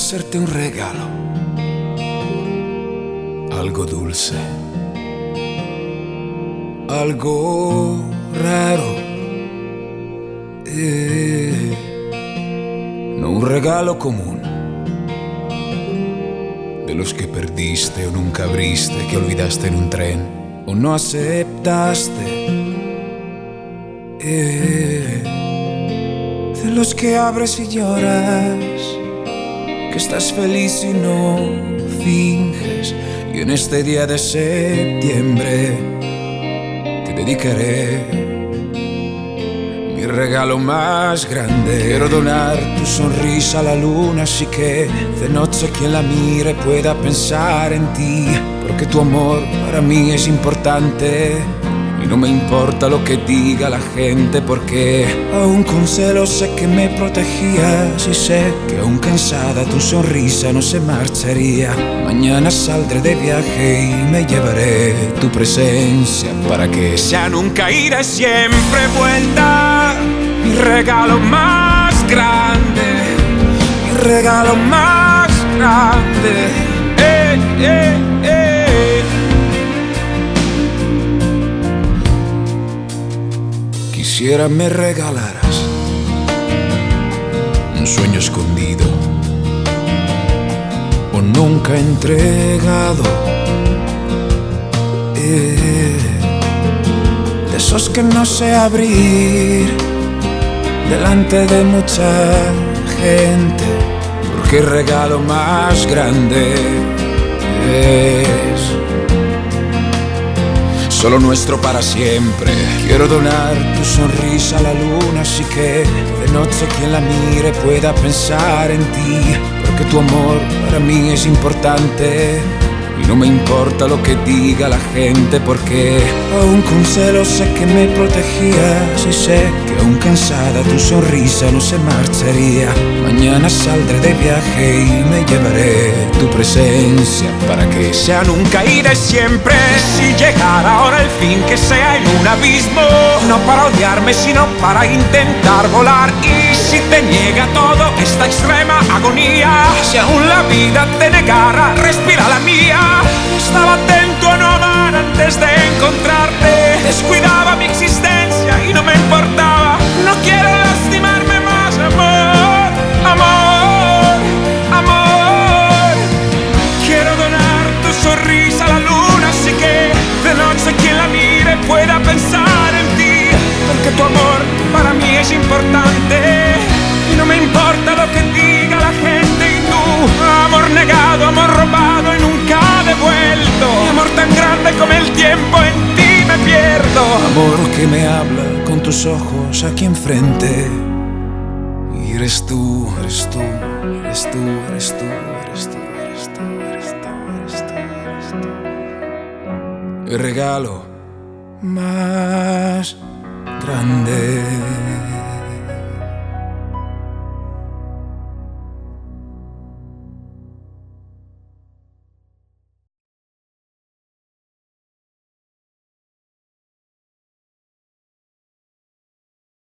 hacerte un regalo, algo dulce, algo raro, no un regalo común, de los que perdiste o nunca abriste, que olvidaste en un tren o no aceptaste, de los que abres y lloras, que estás feliz y no finges. Y en este día de septiembre te dedicaré mi regalo más grande. Quiero donar tu sonrisa a la luna, así que de noche quien la mire pueda pensar en ti, porque tu amor para mí es importante. Y no me importa lo que diga la gente, porque aún con celos sé que me protegías, y sé que aún cansada tu sonrisa no se marcharía. Mañana saldré de viaje y me llevaré tu presencia para que sea nunca ida y siempre vuelta. Mi regalo más grande, mi regalo más grande. Quisiera me regalaras un sueño escondido o nunca entregado, de esos que no sé abrir delante de mucha gente, porque el regalo más grande es solo nuestro para siempre. Quiero donar tu sonrisa a la luna, así que de noche quien la mire pueda pensar en ti, porque tu amor para mí es importante. Y no me importa lo que diga la gente, porque aún con celos sé que me protegías, y sé que aún cansada tu sonrisa no se marcharía. Mañana saldré de viaje y me llevaré tu presencia para que sea nunca ida y siempre. Y si llegara ahora el fin, que sea en un abismo, no para odiarme sino para intentar volar. Y si te niega todo esta extrema agonía, si aún la vida te negara, respira la mía. Estaba atento a no amar antes de encontrarte, descuidaba mi existencia y no me importaba. No quiero lastimarme más, amor, amor, amor. Quiero donar tu sonrisa a la luna, así que de noche quien la mire pueda pensar en ti, porque tu amor para mí es importante. Y no me importa lo que diga la gente. Y tu amor negado, amor robado y nunca devuelto, mi amor tan grande como el tiempo, en ti me pierdo. Amor que me habla con tus ojos aquí enfrente, y eres tú, eres tú, eres tú, eres tú, eres tú, eres tú, eres tú, eres tú, eres tú. El regalo más grande.